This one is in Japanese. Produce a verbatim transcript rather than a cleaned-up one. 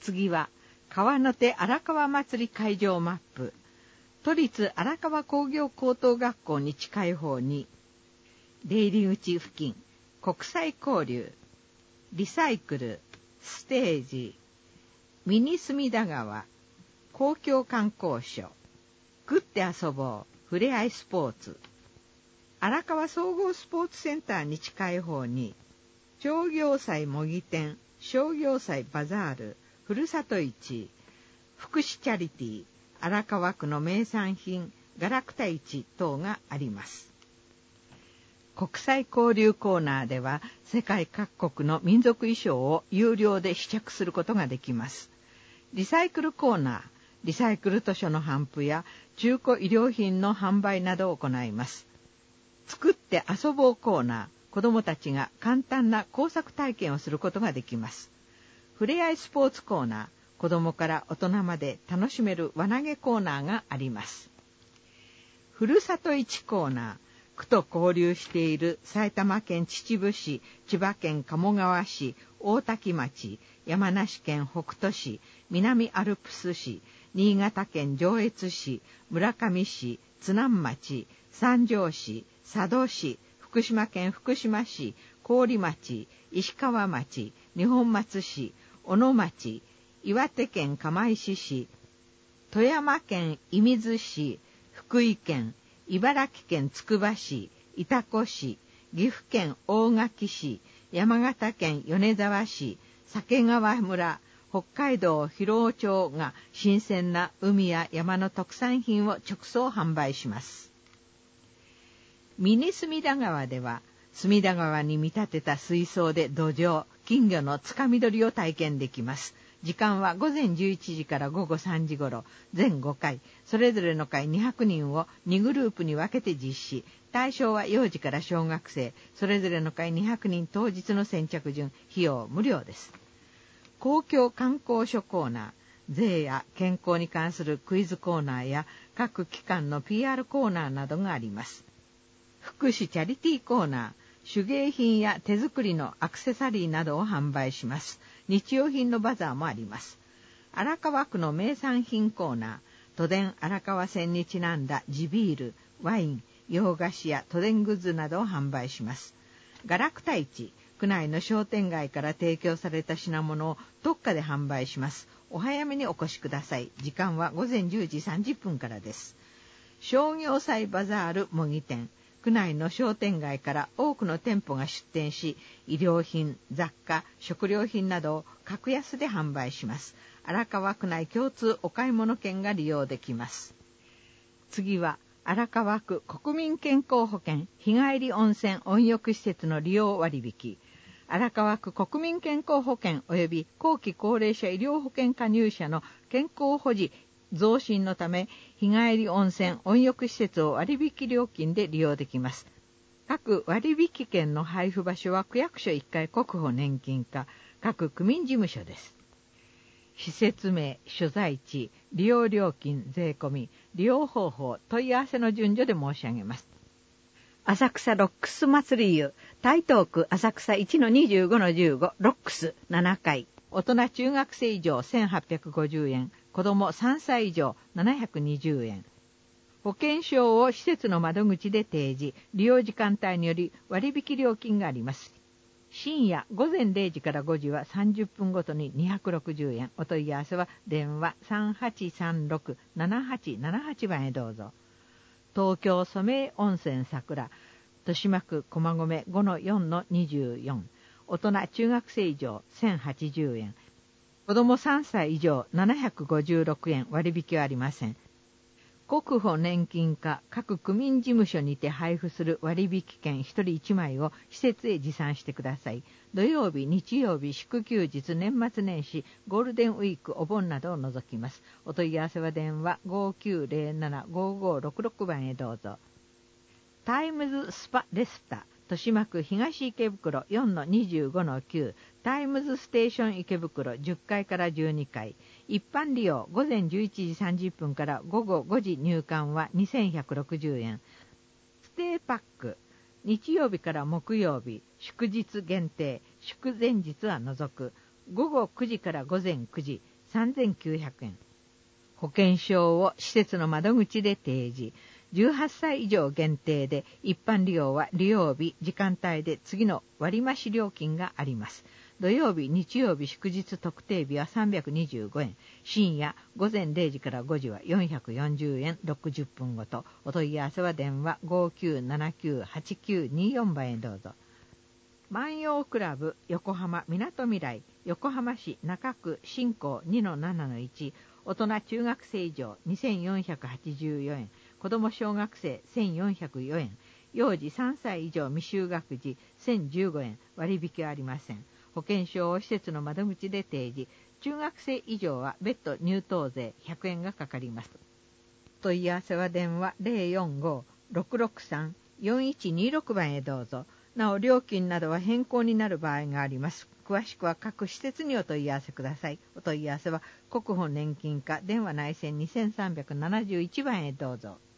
次は川の手荒川祭り会場マップ。都立荒川工業高等学校に近い方に、出入り口付近、国際交流、リサイクル、ステージ、ミニ隅田川、公共観光所、食って遊ぼう、ふれあいスポーツ、荒川総合スポーツセンターに近い方に、商業祭模擬店、商業祭バザール、ふるさと市、福祉チャリティー、荒川区の名産品、ガラクタ市等があります。国際交流コーナーでは、世界各国の民族衣装を有料で試着することができます。リサイクルコーナー、リサイクル図書の頒布や中古衣料品の販売などを行います。作って遊ぼうコーナー、子どもたちが簡単な工作体験をすることができます。ふれあいスポーツコーナー、子どもから大人まで楽しめる輪投げコーナーがあります。ふるさと市コーナー、区と交流している埼玉県秩父市、千葉県鴨川市、大多喜町、山梨県北杜市、南アルプス市、新潟県上越市、村上市、津南町、三条市、佐渡市、福島県福島市、郡町、石川町、二本松市、小野町、岩手県釜石市、富山県射水市、福井県、茨城県つくば市、潮来市、岐阜県大垣市、山形県米沢市、鮭川村、北海道広尾町が新鮮な海や山の特産品を直送販売します。ミニ隅田川では、隅田川に見立てた水槽で土壌、金魚のつかみ取りを体験できます。時間はごぜんじゅういちじからごごさんじ頃、全ごかい、それぞれの回にひゃくにんをにグループに分けて実施。対象は幼児から小学生、それぞれの回にひゃくにん当日の先着順、費用無料です。公共観光所コーナー、税や健康に関するクイズコーナーや各機関の ピーアール コーナーなどがあります。福祉チャリティーコーナー、手芸品や手作りのアクセサリーなどを販売します。日用品のバザーもあります。荒川区の名産品コーナー、都電荒川線にちなんだ地ビール、ワイン、洋菓子や都電グッズなどを販売します。ガラクタ市、区内の商店街から提供された品物を特価で販売します。お早めにお越しください。時間はごぜんじゅうじさんじゅっぷんからです。商業祭バザール模擬店、区内の商店街から多くの店舗が出店し、衣料品、雑貨、食料品などを格安で販売します。荒川区内共通お買い物券が利用できます。次は、荒川区国民健康保険日帰り温泉温浴施設の利用割引。荒川区国民健康保険及び後期高齢者医療保険加入者の健康保持増進のため、日帰り温泉温浴施設を割引料金で利用できます。各割引券の配布場所は区役所いっかい国保年金課、各区民事務所です。施設名、所在地、利用料金、税込み、利用方法、問い合わせの順序で申し上げます。浅草ロックス祭り湯、台東区浅草 いちのにじゅうごのじゅうご、ロックスななかい、大人中学生以上せんはっぴゃくごじゅうえん、子供さんさい以上ななひゃくにじゅうえん。保険証を施設の窓口で提示、利用時間帯により割引料金があります。深夜ごぜんれいじからごじはさんじゅっぷんごとににひゃくろくじゅうえん。お問い合わせは電話 さんはちさんろく ななはちななはち 番へどうぞ。東京染井温泉桜、豊島区駒込 ごのよんのにじゅうよん。大人中学生以上せんはちじゅうえん。子供さんさい以上ななひゃくごじゅうろくえん。割引はありません。国保年金課各区民事務所にて配布する割引券ひとりいちまいを施設へ持参してください。土曜日、日曜日、祝休日、年末年始、ゴールデンウィーク、お盆などを除きます。お問い合わせは電話 ごきゅうぜろなな ごごろくろく 番へどうぞ。タイムズスパレスタ、豊島区東池袋 よんのにじゅうごのきゅう、タイムズステーション池袋じゅっかいからじゅうにかい。一般利用ごぜんじゅういちじさんじゅっぷんからごごごじ入館はにせんひゃくろくじゅうえん。ステイパック、日曜日から木曜日、祝日限定、祝前日は除く。ごごくじからごぜんくじ、 さんぜんきゅうひゃくえん。保険証を施設の窓口で提示。じゅうはっさい以上限定で、一般利用は利用日、時間帯で次の割増料金があります。土曜日、日曜日、祝日特定日はさんびゃくにじゅうごえん。深夜、午前れいじからごじはよんひゃくよんじゅうえん、ろくじゅっぷんごと。お問い合わせは電話 ごきゅうななきゅうはちきゅうによん 番へどうぞ。万葉クラブ横浜みなとみらい、横浜市中区新港 にのななのいち、大人中学生以上にせんよんひゃくはちじゅうよえん、子供小学生せんよんひゃくよえん、幼児さんさい以上未就学児せんじゅうごえん、割引はありません。保険証を施設の窓口で提示、中学生以上は別途入湯税ひゃくえんがかかります。問い合わせは電話 ゼロよんご ろくろくさん よんいちにろく 番へどうぞ。なお、料金などは変更になる場合があります。詳しくは各施設にお問い合わせください。お問い合わせは国保年金課電話内線にせんさんびゃくななじゅういちばんへどうぞ。